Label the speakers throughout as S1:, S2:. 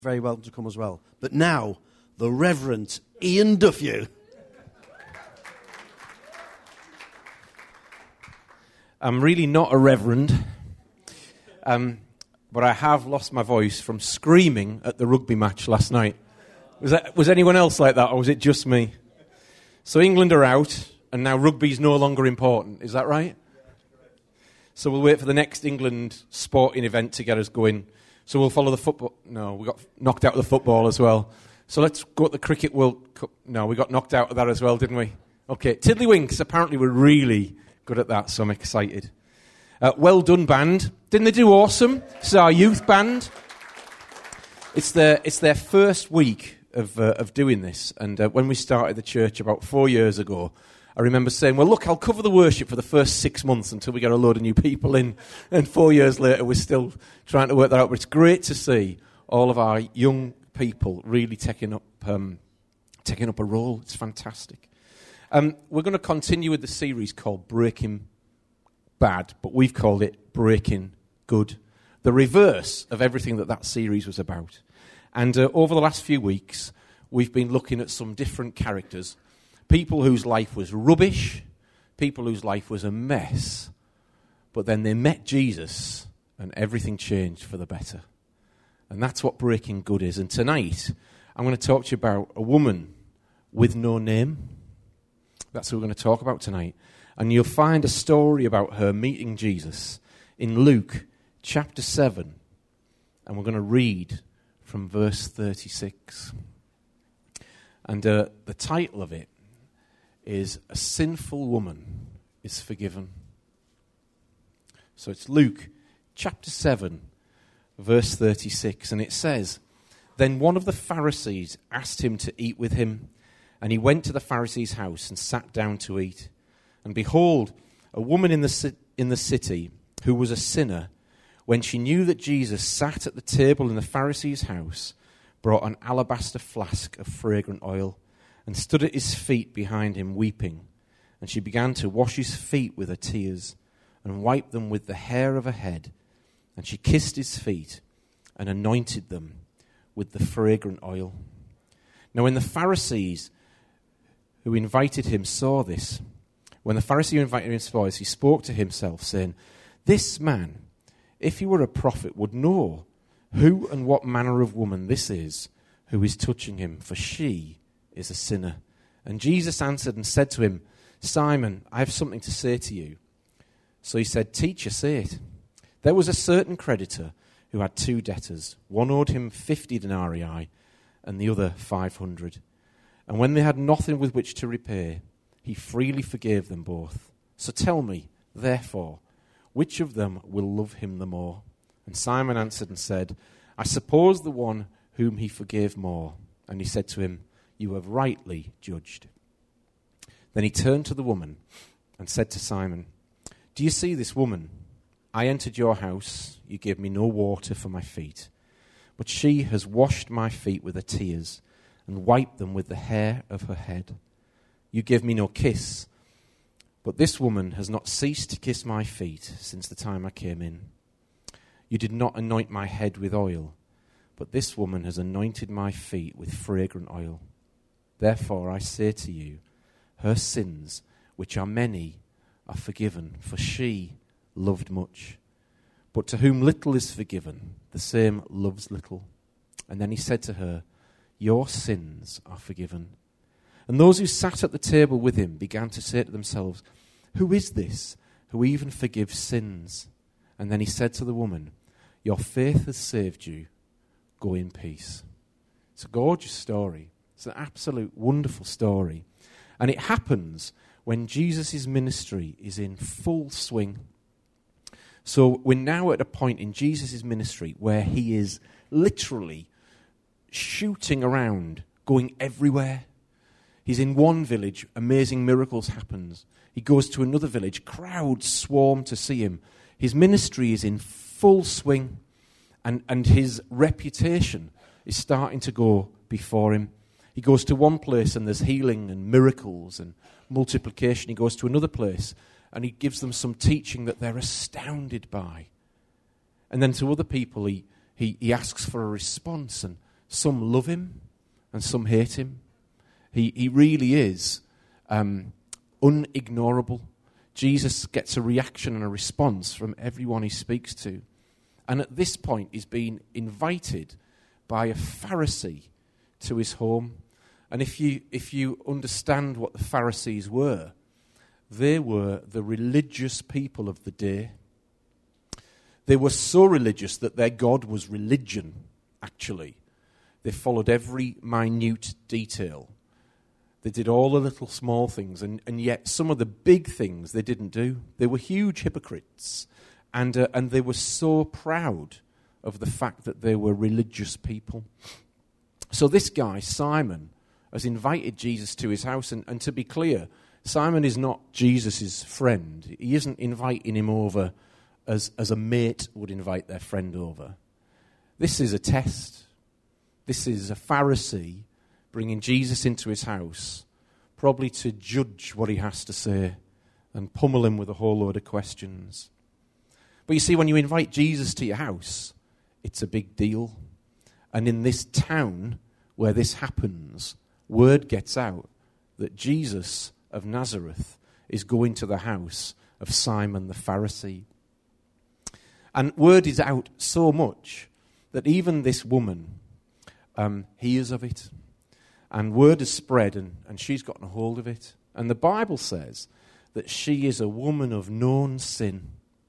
S1: Very welcome to come as well. But now, the Reverend Ian Duffield.
S2: I'm really not a reverend, but I have lost my voice from screaming at the rugby match last night. Was anyone else like that, or was it just me? So England are out, and now rugby's no longer important. Is that right? So we'll wait for the next England sporting event to get us going. So we'll follow the football. No, we got knocked out of the football as well. So let's go at the Cricket World Cup. No, we got knocked out of that as well, didn't we? Okay, Tiddlywinks, apparently we're really good at that, so I'm excited. Well done, band. Didn't they do awesome? This is our youth band. It's their first week of doing this. And when we started the church about 4 years ago, I remember saying, well, look, I'll cover the worship for the first 6 months until we get a load of new people in. And 4 years later, we're still trying to work that out. But it's great to see all of our young people really taking up a role. It's fantastic. We're going to continue with the series called Breaking Bad, but we've called it Breaking Good. The reverse of everything that series was about. And over the last few weeks, we've been looking at some different characters. People whose life was rubbish, people whose life was a mess, but then they met Jesus and everything changed for the better. And that's what Breaking Good is. And tonight, I'm going to talk to you about a woman with no name. That's what we're going to talk about tonight. And you'll find a story about her meeting Jesus in Luke chapter 7. And we're going to read from verse 36. And the title of it is A Sinful Woman is Forgiven. So it's Luke chapter 7, verse 36, and it says, Then one of the Pharisees asked him to eat with him, and he went to the Pharisee's house and sat down to eat. And behold, a woman in the city who was a sinner, when she knew that Jesus sat at the table in the Pharisee's house, brought an alabaster flask of fragrant oil, and stood at his feet behind him, weeping. And she began to wash his feet with her tears, and wiped them with the hair of her head. And she kissed his feet, and anointed them with the fragrant oil. Now when the Pharisees who invited him saw this, when the Pharisee who invited him saw this, he spoke to himself, saying, This man, if he were a prophet, would know who and what manner of woman this is who is touching him, for she is a sinner. And Jesus answered and said to him, Simon, I have something to say to you. So he said, Teacher, say it. There was a certain creditor who had 2 debtors. One owed him 50 denarii and the other 500. And when they had nothing with which to repay, he freely forgave them both. So tell me, therefore, which of them will love him the more? And Simon answered and said, I suppose the one whom he forgave more. And he said to him, You have rightly judged. Then he turned to the woman and said to Simon, Do you see this woman? I entered your house. You gave me no water for my feet. But she has washed my feet with her tears and wiped them with the hair of her head. You gave me no kiss. But this woman has not ceased to kiss my feet since the time I came in. You did not anoint my head with oil, but this woman has anointed my feet with fragrant oil. Therefore I say to you, her sins, which are many, are forgiven, for she loved much. But to whom little is forgiven, the same loves little. And then he said to her, Your sins are forgiven. And those who sat at the table with him began to say to themselves, Who is this who even forgives sins? And then he said to the woman, Your faith has saved you. Go in peace. It's a gorgeous story. It's an absolute wonderful story. And it happens when Jesus' ministry is in full swing. So we're now at a point in Jesus' ministry where he is literally shooting around, going everywhere. He's in one village, amazing miracles happens. He goes to another village, crowds swarm to see him. His ministry is in full swing, and his reputation is starting to go before him. He goes to one place and there's healing and miracles and multiplication. He goes to another place and he gives them some teaching that they're astounded by. And then to other people he asks for a response, and Some love him and some hate him. He really is unignorable. Jesus gets a reaction and a response from everyone he speaks to. And at this point, he's been invited by a Pharisee to his home. And if you understand what the Pharisees were, they were the religious people of the day. They were so religious that their God was religion, actually. They followed every minute detail. They did all the little small things, and yet some of the big things they didn't do. They were huge hypocrites, and they were so proud of the fact that they were religious people. So this guy, Simon, has invited Jesus to his house, and to be clear, Simon is not Jesus' friend. He isn't inviting him over as a mate would invite their friend over. This is a test. This is a Pharisee bringing Jesus into his house, probably to judge what he has to say and pummel him with a whole load of questions. But you see, when you invite Jesus to your house, it's a big deal. And in this town where this happens, word gets out that Jesus of Nazareth is going to the house of Simon the Pharisee. And word is out so much that even this woman hears of it. And word has spread, and she's gotten a hold of it. And the Bible says that she is a woman of known sin.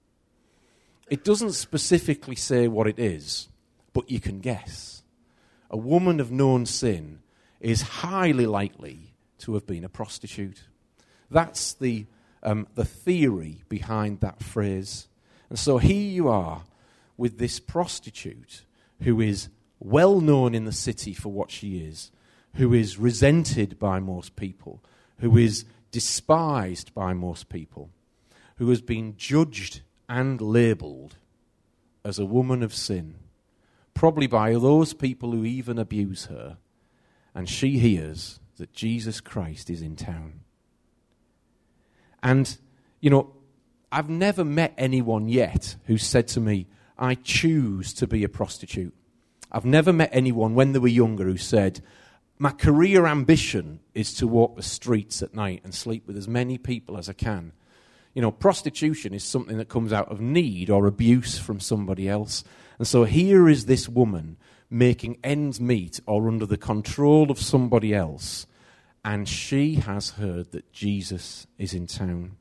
S2: It doesn't specifically say what it is, but you can guess. A woman of known sin is highly likely to have been a prostitute. That's the theory behind that phrase. And so here you are with this prostitute who is well known in the city for what she is, who is resented by most people, who is despised by most people, who has been judged and labelled as a woman of sin, probably by those people who even abuse her, and she hears that Jesus Christ is in town. And, you know, I've never met anyone yet who said to me, I choose to be a prostitute. I've never met anyone when they were younger who said, my career ambition is to walk the streets at night and sleep with as many people as I can. You know, prostitution is something that comes out of need or abuse from somebody else. And so here is this woman making ends meet or under the control of somebody else, and she has heard that Jesus is in town.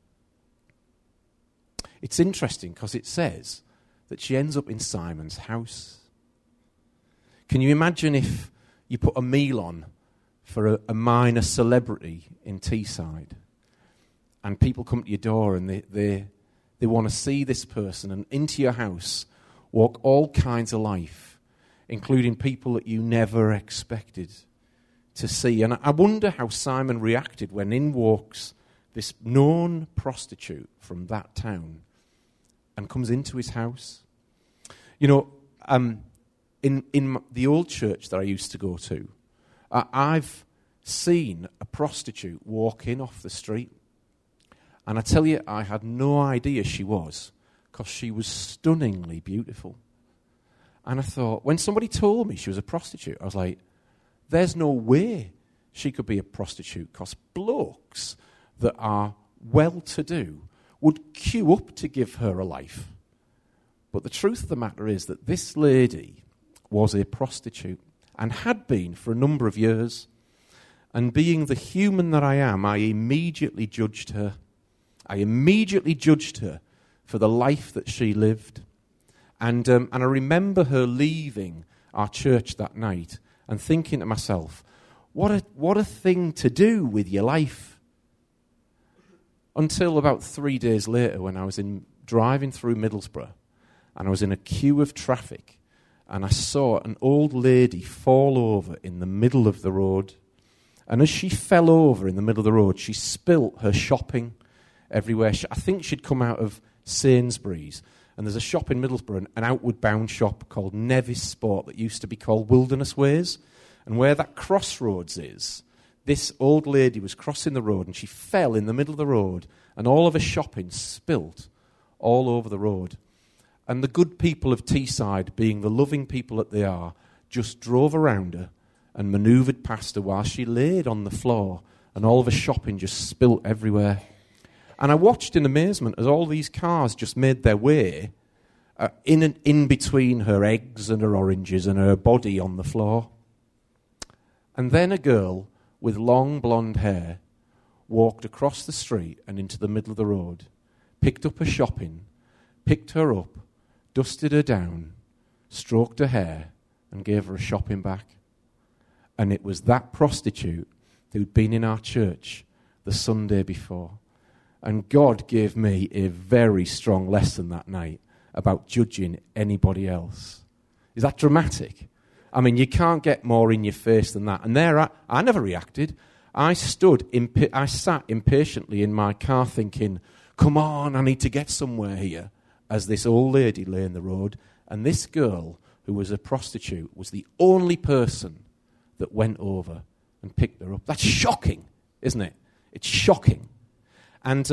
S2: It's interesting because it says that she ends up in Simon's house. Can you imagine if you put a meal on for a minor celebrity in Teesside, and people come to your door and they want to see this person, and into your house walk all kinds of life, including people that you never expected to see. And I wonder how Simon reacted when in walks this known prostitute from that town and comes into his house. You know, in the old church that I used to go to, I've seen a prostitute walk in off the street. And I tell you, I had no idea she was, because she was stunningly beautiful. And I thought, when somebody told me she was a prostitute, I was like, there's no way she could be a prostitute, because blokes that are well-to-do would queue up to give her a life. But the truth of the matter is that this lady was a prostitute and had been for a number of years. And being the human that I am, I immediately judged her. I immediately judged her for the life that she lived. And I remember her leaving our church that night and thinking to myself, what a thing to do with your life. Until about 3 days later, when I was driving through Middlesbrough, and I was in a queue of traffic, and I saw an old lady fall over in the middle of the road. And as she fell over in the middle of the road, she spilt her shopping everywhere. I think she'd come out of Sainsbury's. And there's a shop in Middlesbrough, an outward bound shop called Nevis Sport that used to be called Wilderness Ways. And where that crossroads is, this old lady was crossing the road and she fell in the middle of the road, and all of her shopping spilt all over the road. And the good people of Teesside, being the loving people that they are, just drove around her and manoeuvred past her while she laid on the floor and all of her shopping just spilt everywhere. And I watched in amazement as all these cars just made their way in between her eggs and her oranges and her body on the floor. And then a girl with long blonde hair walked across the street and into the middle of the road, picked up her shopping, picked her up, dusted her down, stroked her hair, and gave her a shopping bag. And it was that prostitute who'd been in our church the Sunday before. And God gave me a very strong lesson that night about judging anybody else. Is that dramatic? I mean, you can't get more in your face than that. And there, I never reacted. I sat impatiently in my car thinking, come on, I need to get somewhere here, as this old lady lay in the road. And this girl, who was a prostitute, was the only person that went over and picked her up. That's shocking, isn't it? It's shocking. And,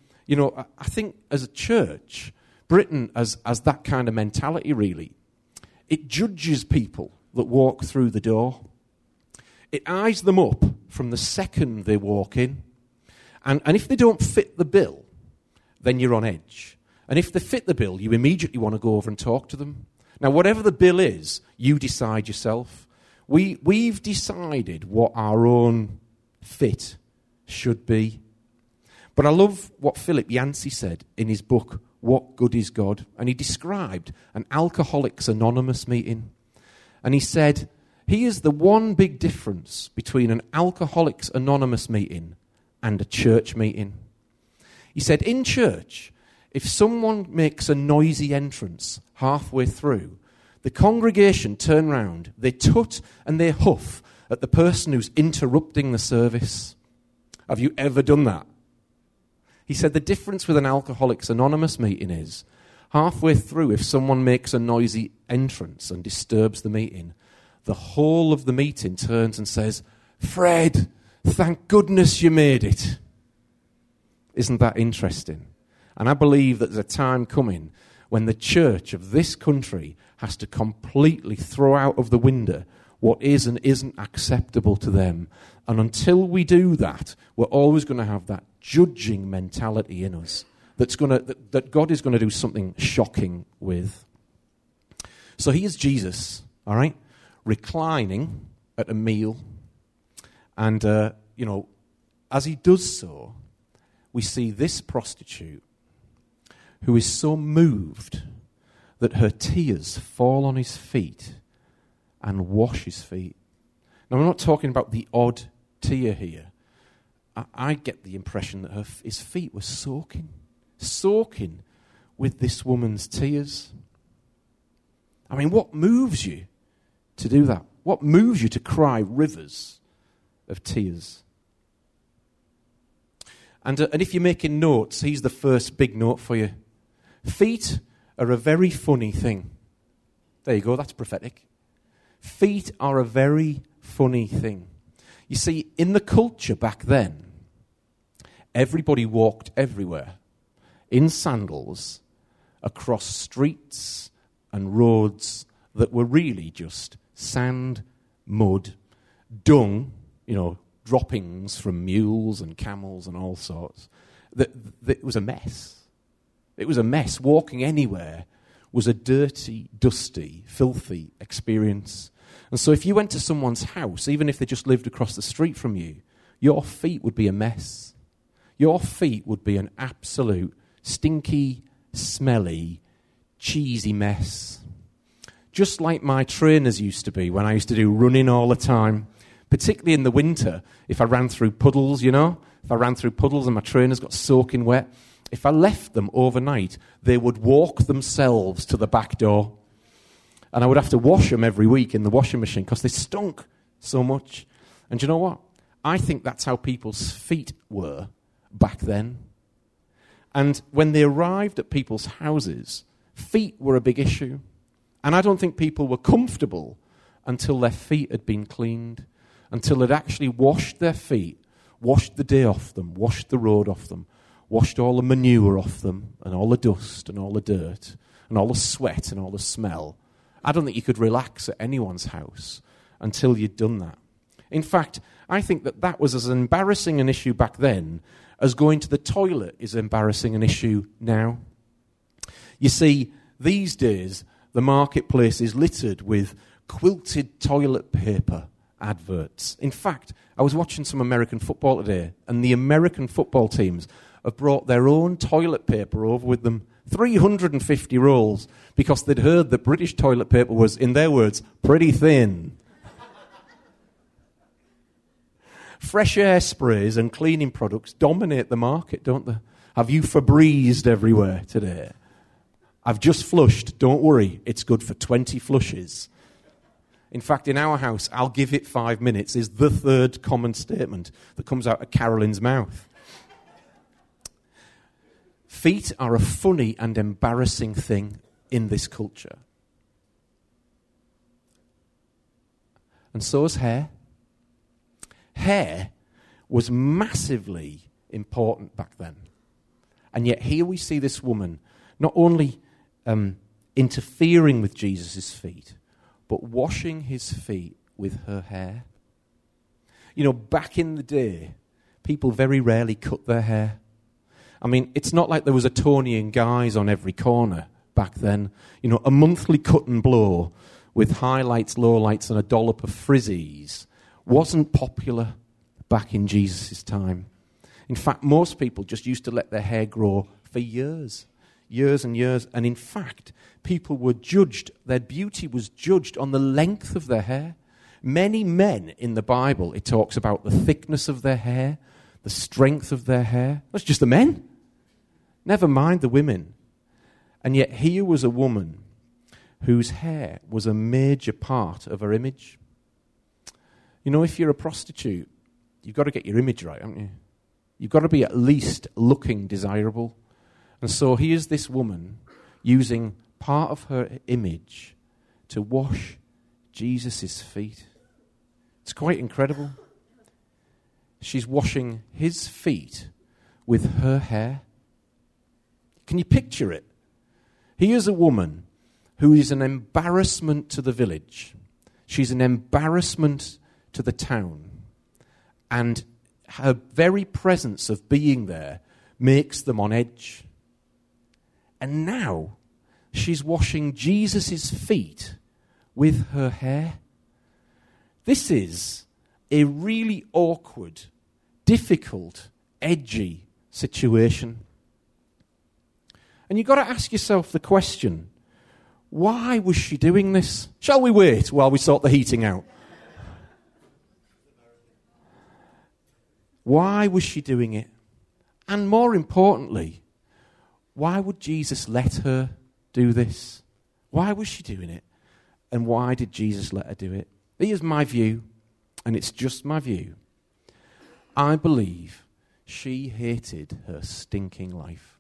S2: I think as a church, Britain has that kind of mentality, really. It judges people that walk through the door. It eyes them up from the second they walk in. And if they don't fit the bill, then you're on edge. And if they fit the bill, you immediately want to go over and talk to them. Now, whatever the bill is, you decide yourself. We've decided what our own fit should be. But I love what Philip Yancey said in his book, What Good is God? And he described an Alcoholics Anonymous meeting. And he said, here's the one big difference between an Alcoholics Anonymous meeting and a church meeting. He said, in church, if someone makes a noisy entrance halfway through, the congregation turn round, they tut and they huff at the person who's interrupting the service. Have you ever done that? He said the difference with an Alcoholics Anonymous meeting is, halfway through, if someone makes a noisy entrance and disturbs the meeting, the whole of the meeting turns and says, Fred, thank goodness you made it. Isn't that interesting? And I believe that there's a time coming when the church of this country has to completely throw out of the window what is and isn't acceptable to them. And until we do that, we're always going to have that judging mentality in us that God is going to do something shocking with. So here's Jesus, all right, reclining at a meal. And, as he does so, we see this prostitute who is so moved that her tears fall on his feet and wash his feet. Now, I'm not talking about the odd tear here. I get the impression that his feet were soaking with this woman's tears. I mean, what moves you to do that? What moves you to cry rivers of tears? And if you're making notes, here's the first big note for you. Feet are a very funny thing. There you go, that's prophetic. Feet are a very funny thing. You see, in the culture back then, everybody walked everywhere in sandals across streets and roads that were really just sand, mud, dung, droppings from mules and camels and all sorts. It was a mess. It was a mess. Walking anywhere was a dirty, dusty, filthy experience. And so if you went to someone's house, even if they just lived across the street from you, your feet would be a mess. Your feet would be an absolute stinky, smelly, cheesy mess. Just like my trainers used to be when I used to do running all the time, particularly in the winter, if I ran through puddles, if I ran through puddles and my trainers got soaking wet, if I left them overnight, they would walk themselves to the back door. And I would have to wash them every week in the washing machine because they stunk so much. And you know what? I think that's how people's feet were back then. And when they arrived at people's houses, feet were a big issue. And I don't think people were comfortable until their feet had been cleaned, until they'd actually washed their feet, washed the day off them, washed the road off them, washed all the manure off them, and all the dust and all the dirt, and all the sweat and all the smell. I don't think you could relax at anyone's house until you'd done that. In fact, I think that was as embarrassing an issue back then as going to the toilet is embarrassing an issue now. You see, these days, the marketplace is littered with quilted toilet paper adverts. In fact, I was watching some American football today, and the American football teams have brought their own toilet paper over with them, 350 rolls, because they'd heard that British toilet paper was, in their words, pretty thin. Fresh air sprays and cleaning products dominate the market, don't they? Have you Febrezed everywhere today? I've just flushed. Don't worry, it's good for 20 flushes. In fact, in our house, I'll give it 5 minutes is the third common statement that comes out of Carolyn's mouth. Feet are a funny and embarrassing thing in this culture. And so is hair. Hair was massively important back then. And yet here we see this woman not only interfering with Jesus' feet, but washing his feet with her hair. You know, back in the day, people very rarely cut their hair. I mean, it's not like there was a Tony and Guys on every corner back then. You know, a monthly cut and blow with highlights, lowlights, and a dollop of frizzies wasn't popular back in Jesus' time. In fact, most people just used to let their hair grow for years and years. And in fact, people were judged, their beauty was judged on the length of their hair. Many men in the Bible, it talks about the thickness of their hair, the strength of their hair. That's just the men. Never mind the women. And yet here was a woman whose hair was a major part of her image. You know, if you're a prostitute, you've got to get your image right, haven't you? You've got to be at least looking desirable. And so here's this woman using part of her image to wash Jesus' feet. It's quite incredible. She's washing his feet with her hair. Can you picture it? Here's a woman who is an embarrassment to the village. She's an embarrassment to the town. And her very presence of being there makes them on edge. And now she's washing Jesus' feet with her hair. This is a really awkward, difficult, edgy situation. And you've got to ask yourself the question, why was she doing this? Shall we wait while we sort the heating out? Why was she doing it? And more importantly, why would Jesus let her do this? Why was she doing it? And why did Jesus let her do it? Here's my view, and it's just my view. I believe she hated her stinking life.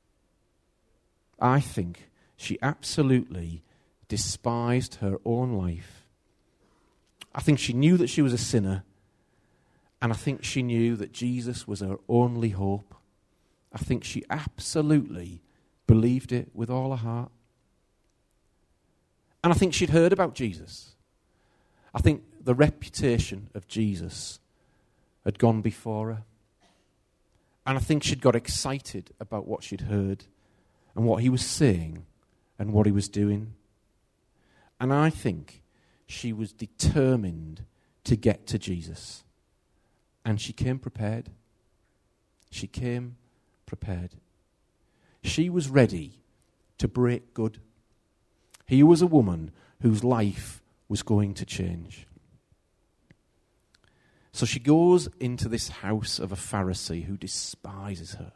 S2: I think she absolutely despised her own life. I think she knew that she was a sinner, and I think she knew that Jesus was her only hope. I think she absolutely believed it with all her heart. And I think she'd heard about Jesus. I think the reputation of Jesus had gone before her. And I think she'd got excited about what she'd heard and what he was saying and what he was doing. And I think she was determined to get to Jesus. And she came prepared. She came prepared. She was ready to break good. Here was a woman whose life was going to change. So she goes into this house of a Pharisee who despises her.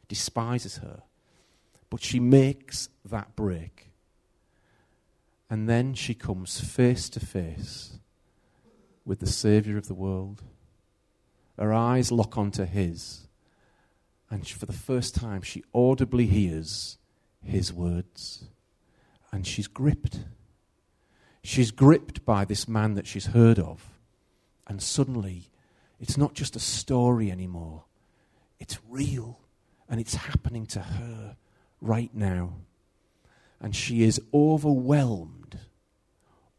S2: But she makes that break. And then she comes face to face with the Saviour of the world. Her eyes lock onto his. And for the first time, she audibly hears his words. And she's gripped. She's gripped by this man that she's heard of. And suddenly, it's not just a story anymore. It's real. And it's happening to her right now. And she is overwhelmed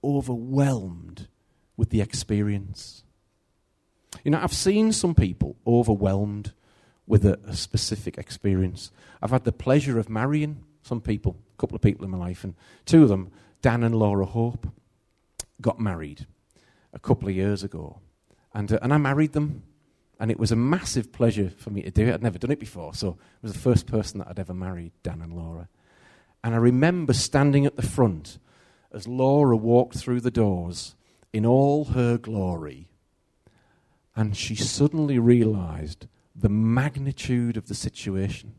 S2: overwhelmed with the experience. You know, I've seen some people overwhelmed with a specific experience. I've had the pleasure of marrying some people, a couple of people in my life, and two of them, Dan and Laura Hope, got married a couple of years ago. And I married them, and it was a massive pleasure for me to do it. I'd never done it before, so it was the first person that I'd ever married, Dan and Laura. And I remember standing at the front as Laura walked through the doors in all her glory, and she suddenly realised the magnitude of the situation.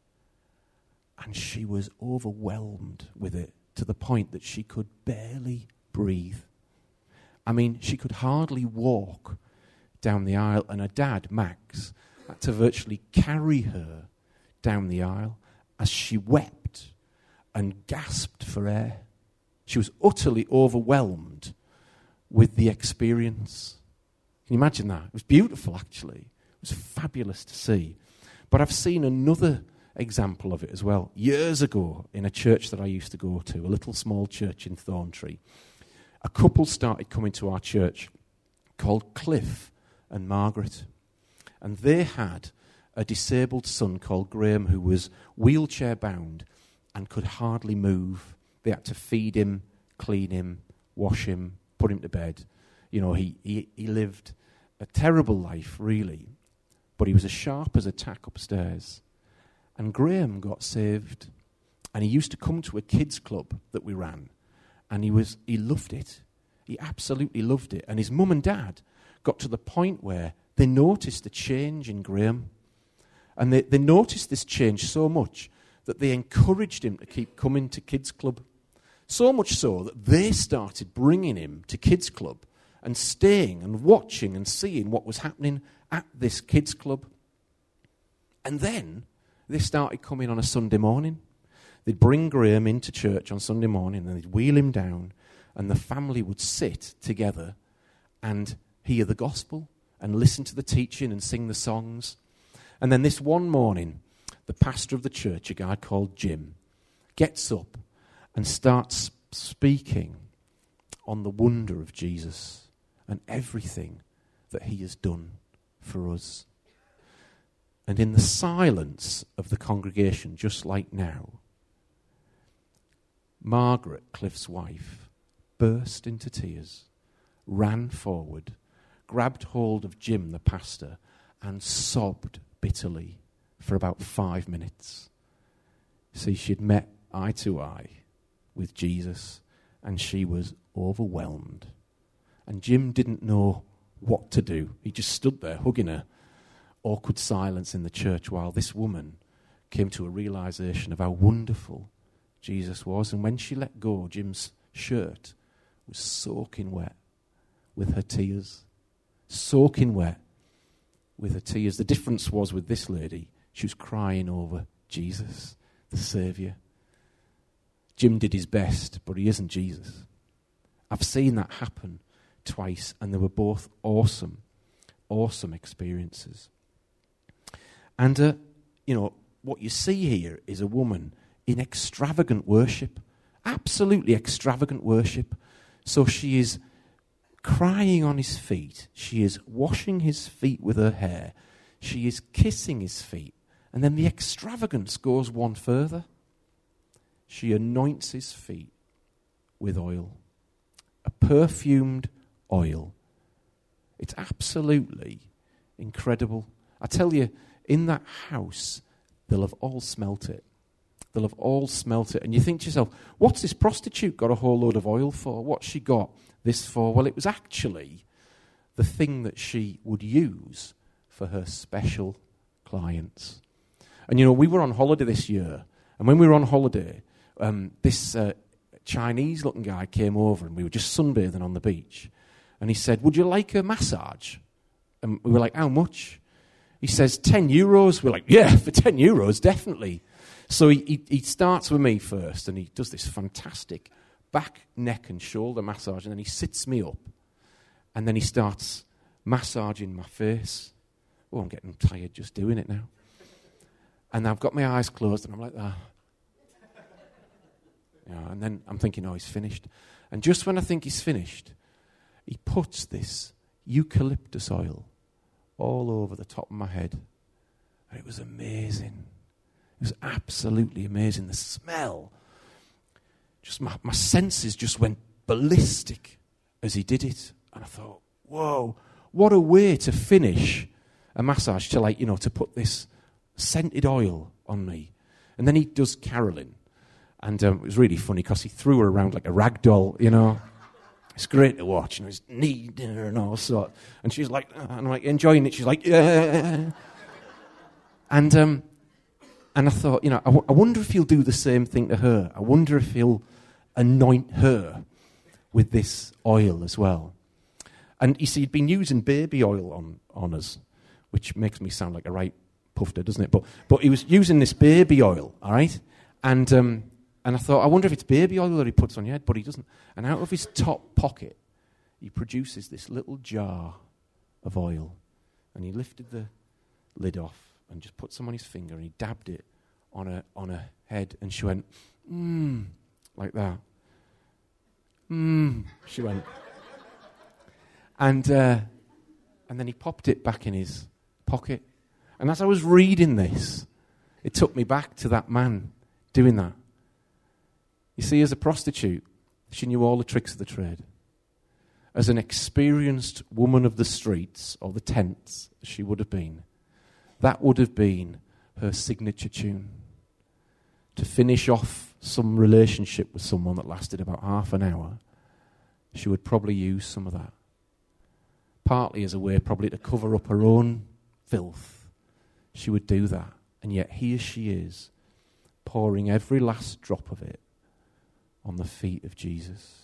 S2: And she was overwhelmed with it to the point that she could barely breathe. I mean, she could hardly walk down the aisle, and her dad, Max, had to virtually carry her down the aisle as she wept and gasped for air. She was utterly overwhelmed with the experience. Can you imagine that? It was beautiful, actually. It was fabulous to see. But I've seen another example of it as well. Years ago, in a church that I used to go to, a little small church in Thorntree, a couple started coming to our church called Cliff and Margaret. And they had a disabled son called Graham who was wheelchair bound and could hardly move. They had to feed him, clean him, wash him, put him to bed. You know, he lived a terrible life, really. But he was as sharp as a tack upstairs. And Graham got saved. And he used to come to a kids' club that we ran. And he loved it. He absolutely loved it. And his mum and dad got to the point where they noticed a change in Graham. And they noticed this change so much that they encouraged him to keep coming to kids' club. So much so that they started bringing him to kids' club and staying and watching and seeing what was happening at this kids' club. And then they started coming on a Sunday morning. They'd bring Graham into church on Sunday morning and they'd wheel him down and the family would sit together and hear the gospel and listen to the teaching and sing the songs. And then this one morning, the pastor of the church, a guy called Jim, gets up and starts speaking on the wonder of Jesus and everything that he has done for us. And in the silence of the congregation, just like now, Margaret, Cliff's wife, burst into tears, ran forward, grabbed hold of Jim, the pastor, and sobbed bitterly for about 5 minutes. See, she'd met eye to eye with Jesus, and she was overwhelmed. And Jim didn't know what to do. He just stood there, hugging her. Awkward silence in the church while this woman came to a realization of how wonderful Jesus was. And when she let go, Jim's shirt was soaking wet with her tears. Soaking wet with her tears. The difference was with this lady, she was crying over Jesus, the Saviour. Jim did his best, but he isn't Jesus. I've seen that happen twice, and they were both awesome experiences. And, what you see here is a woman in extravagant worship, absolutely extravagant worship. So she is crying on his feet. She is washing his feet with her hair. She is kissing his feet. And then the extravagance goes one further. She anoints his feet with oil, a perfumed oil. It's absolutely incredible. I tell you, in that house, they'll have all smelt it. They'll have all smelt it. And you think to yourself, what's this prostitute got a whole load of oil for? What's she got this for? Well, it was actually the thing that she would use for her special clients. And we were on holiday this year. And when we were on holiday, this Chinese-looking guy came over and we were just sunbathing on the beach. And he said, would you like a massage? And we were like, how much? He says, €10. We're like, yeah, for €10, definitely. So he starts with me first, and he does this fantastic back, neck, and shoulder massage, and then he sits me up, and then he starts massaging my face. Oh, I'm getting tired just doing it now. And I've got my eyes closed, and I'm like, And then I'm thinking, oh, he's finished. And just when I think he's finished, he puts this eucalyptus oil all over the top of my head. And it was amazing. It was absolutely amazing. The smell, just my senses just went ballistic as he did it. And I thought, whoa, what a way to finish a massage, to put this scented oil on me. And then he does Carolyn. And it was really funny because he threw her around like a rag doll, It's great to watch, he's kneading her and all sorts. And she's like, and I'm like enjoying it. She's like, yeah. And I thought, I wonder if he'll do the same thing to her. I wonder if he'll anoint her with this oil as well. And you see, he'd been using baby oil on us, which makes me sound like a right pufter, doesn't it? But he was using this baby oil, all right? And I thought, I wonder if it's baby oil that he puts on your head, but he doesn't. And out of his top pocket, he produces this little jar of oil. And he lifted the lid off and just put some on his finger, and he dabbed it on her head, and she went, like that. She went. And then he popped it back in his pocket. And as I was reading this, it took me back to that man doing that. You see, as a prostitute, she knew all the tricks of the trade. As an experienced woman of the streets, or the tents, as she would have been, that would have been her signature tune. To finish off some relationship with someone that lasted about half an hour, she would probably use some of that. Partly as a way probably to cover up her own filth. She would do that. And yet here she is, pouring every last drop of it on the feet of Jesus.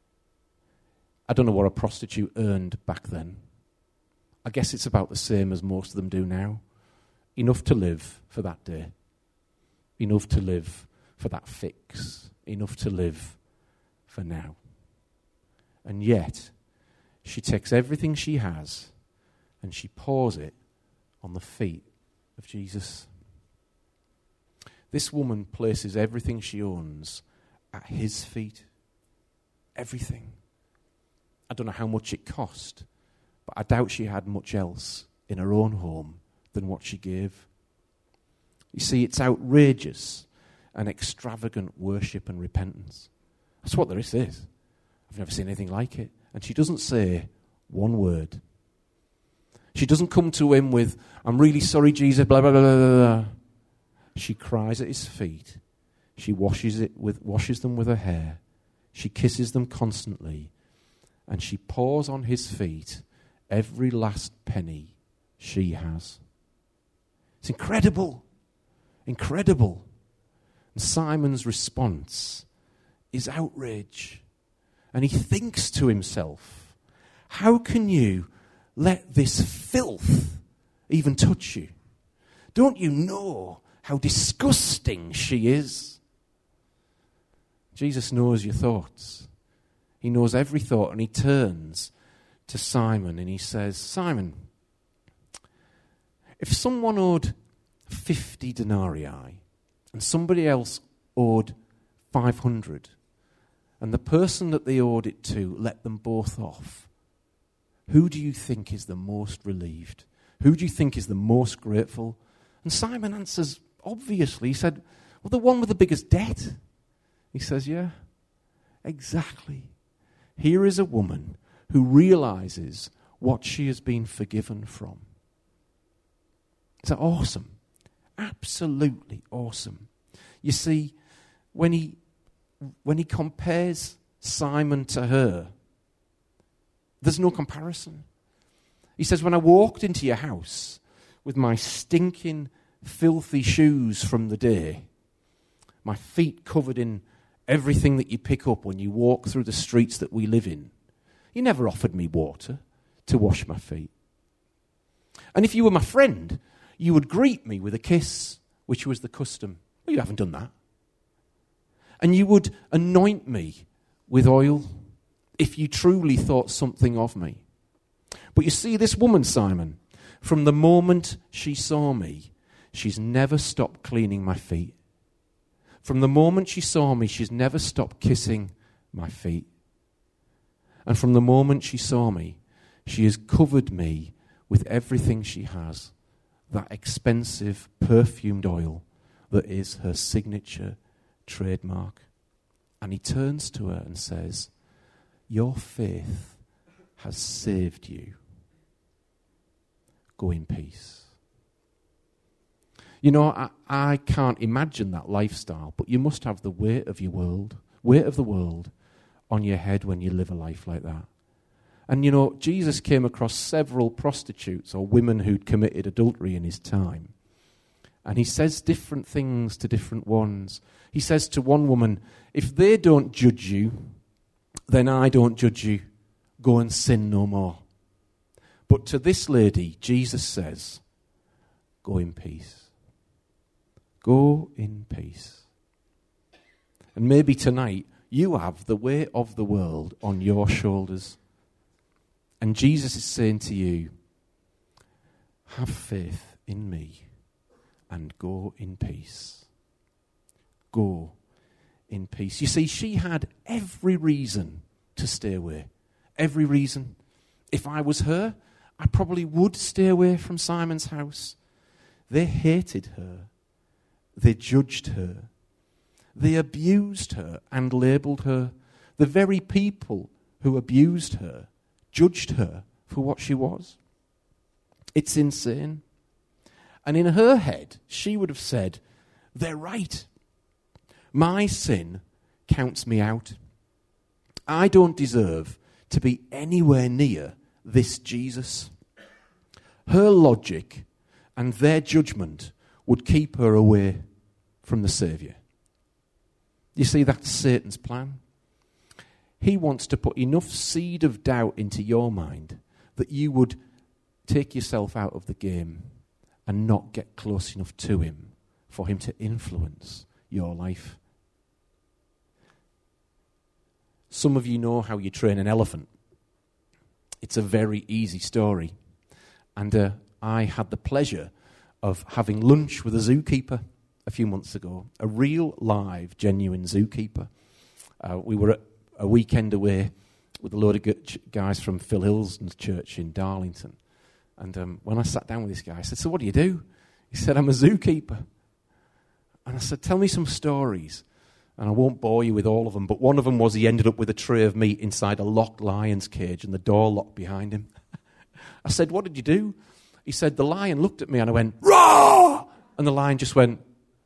S2: I don't know what a prostitute earned back then. I guess it's about the same as most of them do now. Enough to live for that day. Enough to live for that fix. Enough to live for now. And yet, she takes everything she has and she pours it on the feet of Jesus. This woman places everything she owns at his feet. Everything. I don't know how much it cost, but I doubt she had much else in her own home than what she gave. You see, it's outrageous and extravagant worship and repentance. That's what this is. I've never seen anything like it. And she doesn't say one word. She doesn't come to him with, I'm really sorry, Jesus, blah, blah, blah, blah, blah. She cries at his feet. She washes them with her hair. She kisses them constantly. And she pours on his feet every last penny she has. It's incredible. Incredible. And Simon's response is outrage. And he thinks to himself, how can you let this filth even touch you? Don't you know how disgusting she is? Jesus knows your thoughts. He knows every thought, and he turns to Simon and he says, Simon, if someone owed 50 denarii and somebody else owed 500, and the person that they owed it to let them both off, who do you think is the most relieved? Who do you think is the most grateful? And Simon answers, obviously, he said, well, the one with the biggest debt. He says, yeah, exactly. Here is a woman who realizes what she has been forgiven from. Is that awesome? Absolutely awesome. You see, when he compares Simon to her, there's no comparison. He says, when I walked into your house with my stinking, filthy shoes from the day, my feet covered in everything that you pick up when you walk through the streets that we live in, you never offered me water to wash my feet. And if you were my friend, you would greet me with a kiss, which was the custom. Well, you haven't done that. And you would anoint me with oil if you truly thought something of me. But you see, this woman, Simon, from the moment she saw me, she's never stopped cleaning my feet. From the moment she saw me, she's never stopped kissing my feet. And from the moment she saw me, she has covered me with everything she has, that expensive perfumed oil that is her signature trademark. And he turns to her and says, your faith has saved you. Go in peace. You know, I can't imagine that lifestyle, but you must have the weight of the world on your head when you live a life like that. And you know, Jesus came across several prostitutes or women who'd committed adultery in his time. And he says different things to different ones. He says to one woman, if they don't judge you, then I don't judge you. Go and sin no more. But to this lady, Jesus says, go in peace. Go in peace. And maybe tonight you have the weight of the world on your shoulders. And Jesus is saying to you, have faith in me and go in peace. Go in peace. You see, she had every reason to stay away. Every reason. If I was her, I probably would stay away from Simon's house. They hated her. They judged her. They abused her and labelled her. The very people who abused her judged her for what she was. It's insane. And in her head, she would have said, they're right. My sin counts me out. I don't deserve to be anywhere near this Jesus. Her logic and their judgment would keep her away from the Saviour. You see, that's Satan's plan. He wants to put enough seed of doubt into your mind that you would take yourself out of the game and not get close enough to him for him to influence your life. Some of you know how you train an elephant. It's a very easy story. And I had the pleasure of having lunch with a zookeeper a few months ago, a real, live, genuine zookeeper. We were at a weekend away with a load of guys from Phil Hillson's church in Darlington. And when I sat down with this guy, I said, so what do you do? He said, I'm a zookeeper. And I said, tell me some stories. And I won't bore you with all of them, but one of them was he ended up with a tray of meat inside a locked lion's cage and the door locked behind him. I said, what did you do? He said, the lion looked at me and I went, roar! And the lion just went,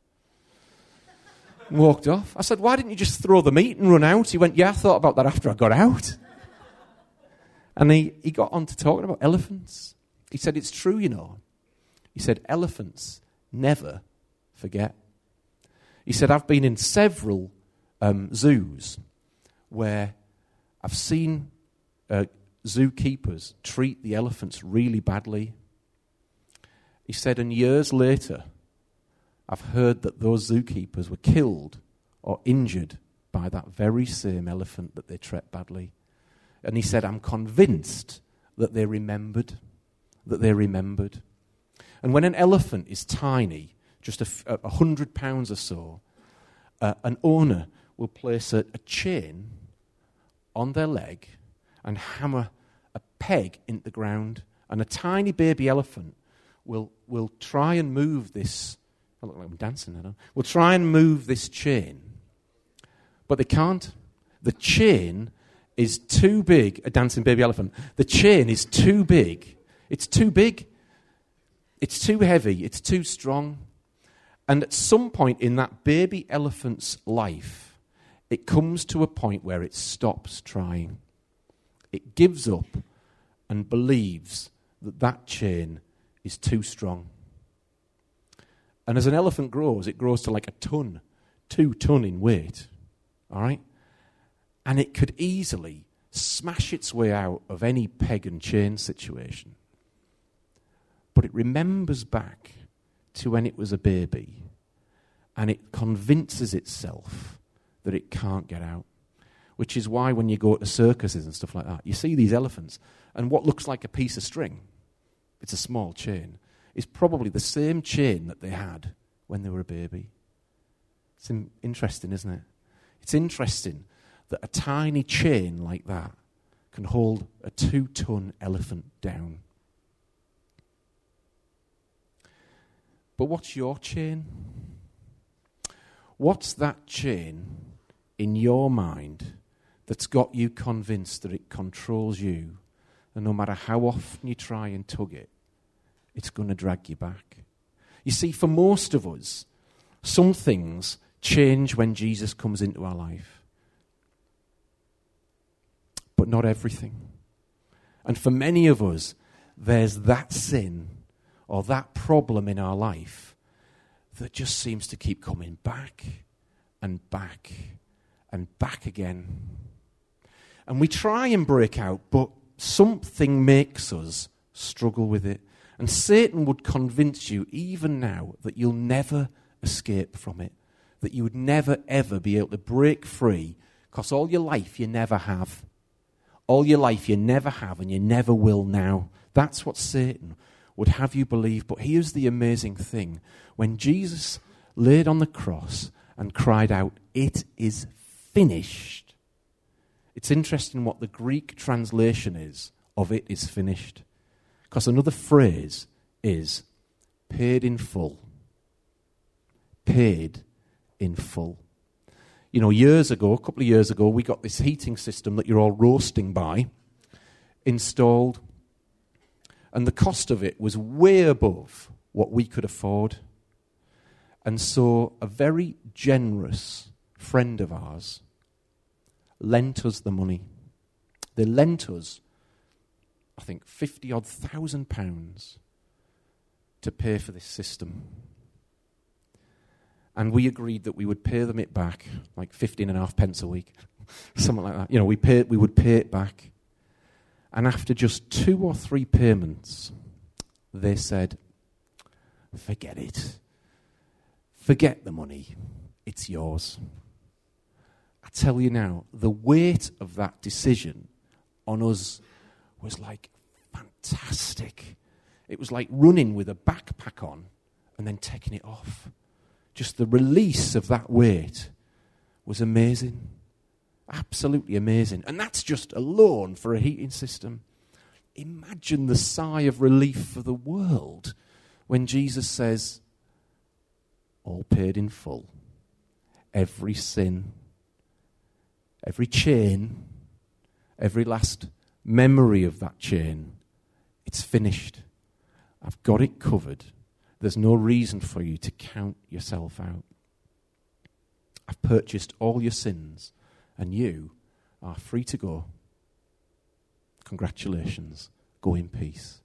S2: and walked off. I said, why didn't you just throw the meat and run out? He went, yeah, I thought about that after I got out. And he got on to talking about elephants. He said, it's true, you know. He said, elephants never forget. He said, I've been in several zoos where I've seen zookeepers treat the elephants really badly. He said, and years later, I've heard that those zookeepers were killed or injured by that very same elephant that they treat badly. And he said, I'm convinced that they remembered. And when an elephant is tiny, just 100 pounds or so, an owner will place a chain on their leg and hammer a peg into the ground, and a tiny baby elephant will try and move this. I look like I'm dancing, I don't know. Will try and move this chain, but they can't. The chain is too big, a dancing baby elephant. The chain is too big. It's too big. It's too heavy. It's too strong. And at some point in that baby elephant's life, it comes to a point where it stops trying. It gives up and believes that that chain is too strong. And as an elephant grows, it grows to like 2 ton in weight. All right? And it could easily smash its way out of any peg and chain situation. But it remembers back to when it was a baby, and it convinces itself that it can't get out. Which is why when you go to circuses and stuff like that, you see these elephants, and what looks like a piece of string, it's a small chain, is probably the same chain that they had when they were a baby. It's interesting, isn't it? It's interesting that a tiny chain like that can hold a 2-ton elephant down. But what's your chain? What's that chain in your mind that's got you convinced that it controls you, and no matter how often you try and tug it, it's going to drag you back? You see, for most of us, some things change when Jesus comes into our life. But not everything. And for many of us, there's that sin or that problem in our life that just seems to keep coming back and back and back again. And we try and break out, but something makes us struggle with it. And Satan would convince you even now that you'll never escape from it, that you would never ever be able to break free, because all your life you never have. All your life you never have, and you never will now. That's what Satan would have you believe. But here's the amazing thing. When Jesus laid on the cross and cried out, "It is finished," it's interesting what the Greek translation is of "it is finished." Because another phrase is paid in full. Paid in full. You know, a couple of years ago, we got this heating system that you're all roasting by installed. And the cost of it was way above what we could afford. And so a very generous friend of ours lent us the money. They lent us, I think, £50,000 to pay for this system. And we agreed that we would pay them it back, like 15.5 a week, something like that. You know, we would pay it back. And after just 2 or 3 payments, they said, "Forget it. Forget the money. It's yours." I tell you now, the weight of that decision on us was like fantastic. It was like running with a backpack on and then taking it off. Just the release of that weight was amazing. Absolutely amazing. And that's just alone for a heating system. Imagine the sigh of relief for the world when Jesus says, all paid in full. Every sin, every chain, every last memory of that chain, it's finished. I've got it covered. There's no reason for you to count yourself out. I've purchased all your sins, and you are free to go. Congratulations. Go in peace.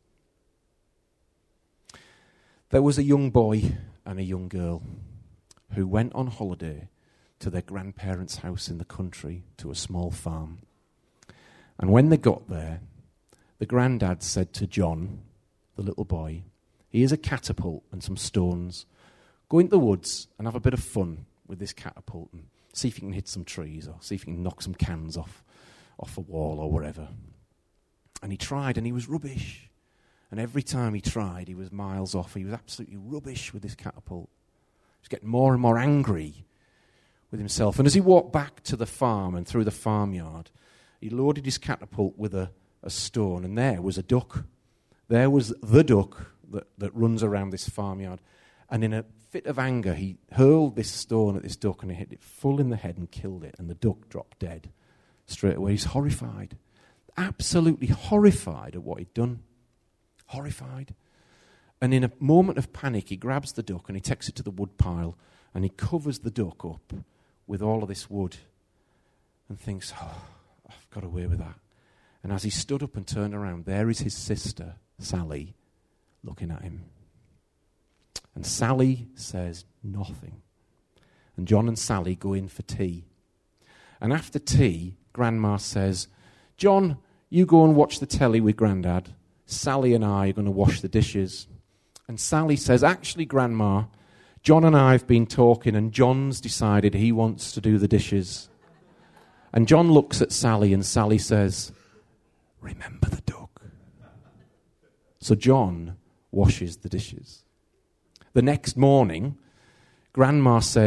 S2: There was a young boy and a young girl who went on holiday to their grandparents' house in the country, to a small farm. And when they got there, the granddad said to John, the little boy, "Here's a catapult and some stones. Go into the woods and have a bit of fun with this catapult and see if you can hit some trees or see if you can knock some cans off a wall or wherever." And he tried and he was rubbish. And every time he tried, he was miles off. He was absolutely rubbish with this catapult. He was getting more and more angry with himself. And as he walked back to the farm and through the farmyard, he loaded his catapult with a stone, and there was a duck. There was the duck that runs around this farmyard. And in a fit of anger, he hurled this stone at this duck and he hit it full in the head and killed it. And the duck dropped dead straight away. He's horrified. Absolutely horrified at what he'd done. Horrified. And in a moment of panic, he grabs the duck and he takes it to the wood pile and he covers the duck up with all of this wood and thinks, "Oh, I've got away with that." And as he stood up and turned around, there is his sister, Sally, looking at him. And Sally says nothing. And John and Sally go in for tea. And after tea, Grandma says, "John, you go and watch the telly with Grandad. Sally and I are going to wash the dishes." And Sally says, "Actually, Grandma, John and I have been talking and John's decided he wants to do the dishes." And John looks at Sally and Sally says, "Remember the duck." So John washes the dishes. The next morning, Grandma says,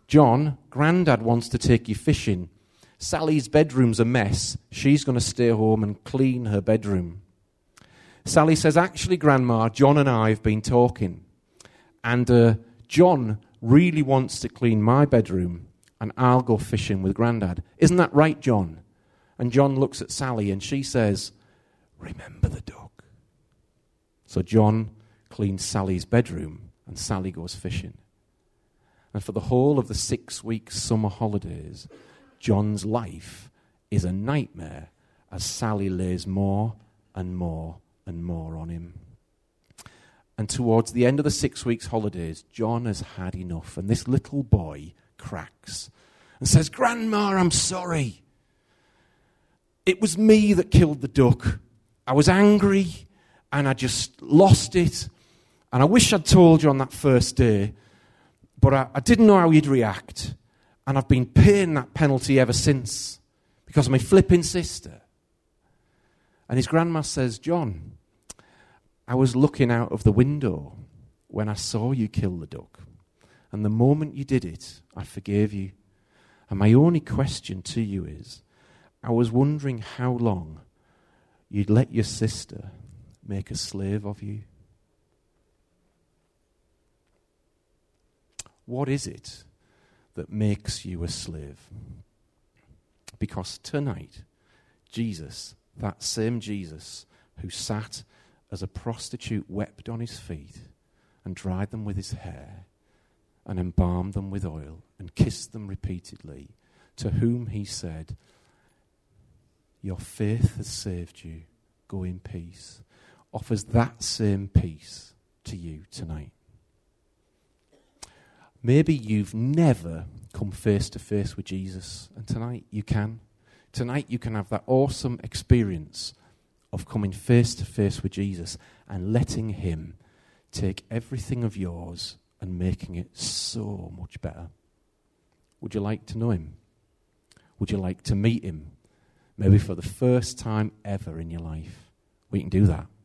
S2: John, Grandad wants to take you fishing. Sally's bedroom's a mess. She's going to stay home and clean her bedroom. Sally says, actually, Grandma, John and I have been talking. And John really wants to clean my bedroom and I'll go fishing with Grandad. Isn't that right, John? And John looks at Sally and she says, remember the duck. So John cleans Sally's bedroom and Sally goes fishing. And for the whole of the 6-week summer holidays, John's life is a nightmare as Sally lays more and more and more on him. And towards the end of the 6 weeks holidays, John has had enough. And this little boy cracks and says, Grandma, I'm sorry. It was me that killed the duck. I was angry and I just lost it. And I wish I'd told you on that first day, but I didn't know how you'd react. And I've been paying that penalty ever since because of my flipping sister. And his grandma says, John, I was looking out of the window when I saw you kill the duck. And the moment you did it, I forgave you. And my only question to you is, I was wondering how long you'd let your sister make a slave of you. What is it that makes you a slave? Because tonight, Jesus, that same Jesus who sat as a prostitute, wept on his feet and dried them with his hair and embalmed them with oil and kissed them repeatedly, to whom he said, your faith has saved you, go in peace, offers that same peace to you tonight. Maybe you've never come face to face with Jesus, and tonight you can. Tonight you can have that awesome experience of coming face to face with Jesus and letting him take everything of yours and making it so much better. Would you like to know him? Would you like to meet him? Maybe for the first time ever in your life. We can do that.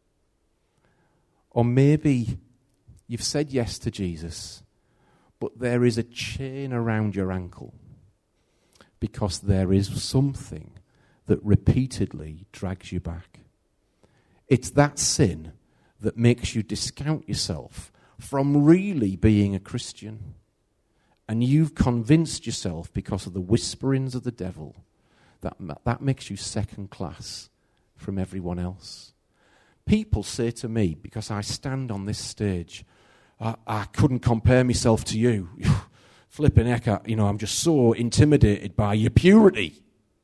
S2: Or maybe you've said yes to Jesus, but there is a chain around your ankle because there is something that repeatedly drags you back. It's that sin that makes you discount yourself from really being a Christian. And you've convinced yourself, because of the whisperings of the devil, that makes you second class from everyone else. People say to me, because I stand on this stage, I couldn't compare myself to you. Flipping heck, I'm just so intimidated by your purity.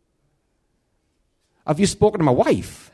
S2: Have you spoken to my wife?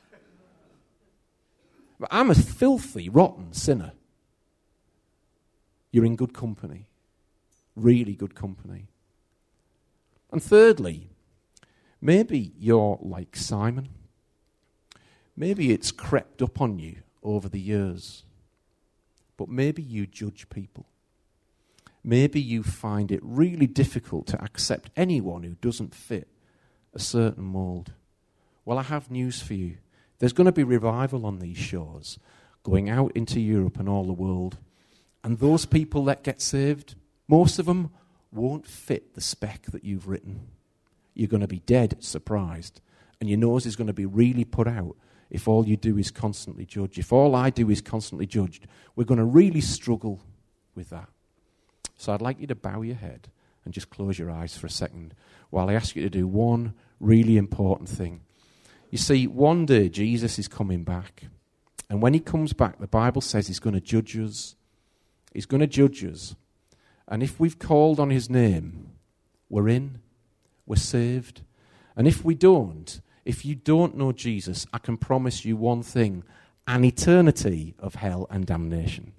S2: I'm a filthy, rotten sinner. You're in good company. Really good company. And thirdly, maybe you're like Simon. Maybe it's crept up on you over the years. But maybe you judge people. Maybe you find it really difficult to accept anyone who doesn't fit a certain mold. Well, I have news for you. There's going to be revival on these shores, going out into Europe and all the world. And those people that get saved, most of them won't fit the spec that you've written. You're going to be dead surprised. And your nose is going to be really put out if all you do is constantly judge. If all I do is constantly judge, we're going to really struggle with that. So I'd like you to bow your head and just close your eyes for a second while I ask you to do one really important thing. You see, one day Jesus is coming back. And when he comes back, the Bible says he's going to judge us. He's going to judge us. And if we've called on his name, we're in, we're saved. And if we don't, if you don't know Jesus, I can promise you one thing: an eternity of hell and damnation.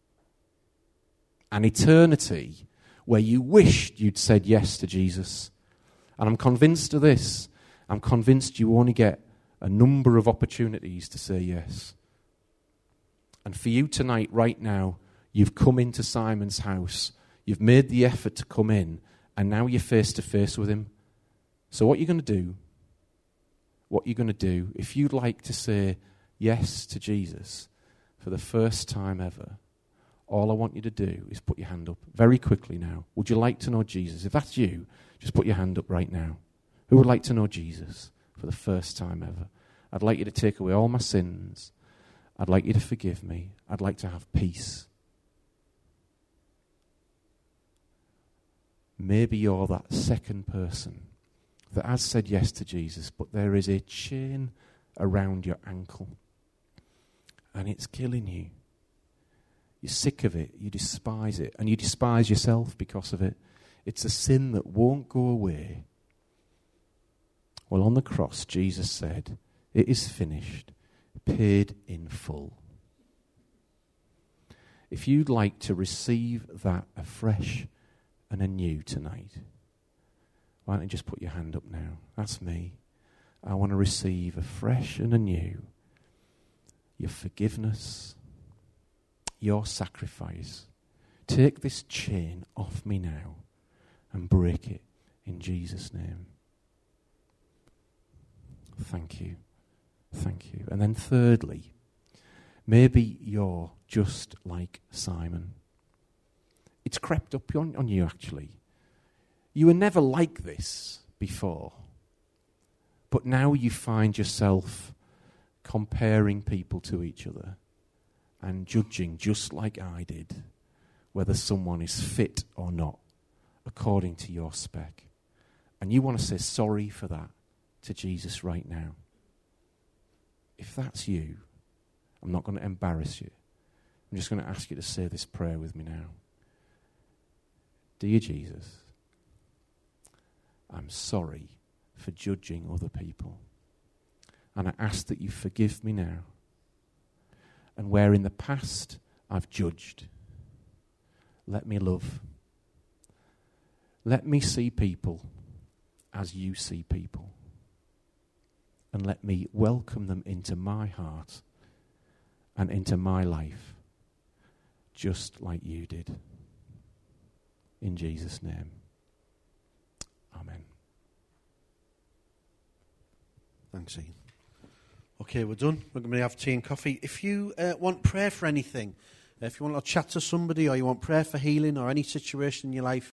S2: An eternity where you wished you'd said yes to Jesus. And I'm convinced of this. I'm convinced you only get a number of opportunities to say yes. And for you tonight, right now, you've come into Simon's house. You've made the effort to come in, and now you're face to face with him. So what you're going to do, if you'd like to say yes to Jesus for the first time ever, all I want you to do is put your hand up very quickly now. Would you like to know Jesus? If that's you, just put your hand up right now. Who would like to know Jesus for the first time ever? I'd like you to take away all my sins. I'd like you to forgive me. I'd like to have peace. Maybe you're that second person that has said yes to Jesus, but there is a chain around your ankle and it's killing you. You're sick of it, you despise it, and you despise yourself because of it. It's a sin that won't go away. Well, on the cross, Jesus said, "It is finished, paid in full." If you'd like to receive that afresh and anew tonight, why don't you just put your hand up now? That's me. I want to receive afresh and anew your forgiveness, your sacrifice. Take this chain off me now and break it in Jesus' name. Thank you. Thank you. And then thirdly, maybe you're just like Simon. It's crept up on you, actually. You were never like this before. But now you find yourself comparing people to each other and judging, just like I did, whether someone is fit or not, according to your spec. And you want to say sorry for that to Jesus right now. If that's you, I'm not going to embarrass you. I'm just going to ask you to say this prayer with me now. Dear Jesus, I'm sorry for judging other people. And I ask that you forgive me now. And where in the past I've judged, let me love. Let me see people as you see people. And let me welcome them into my heart and into my life, just like you did. In Jesus' name, amen.
S1: Thanks, Ian. Okay, we're done. We're going to have tea and coffee. If you want prayer for anything, if you want to chat to somebody or you want prayer for healing or any situation in your life,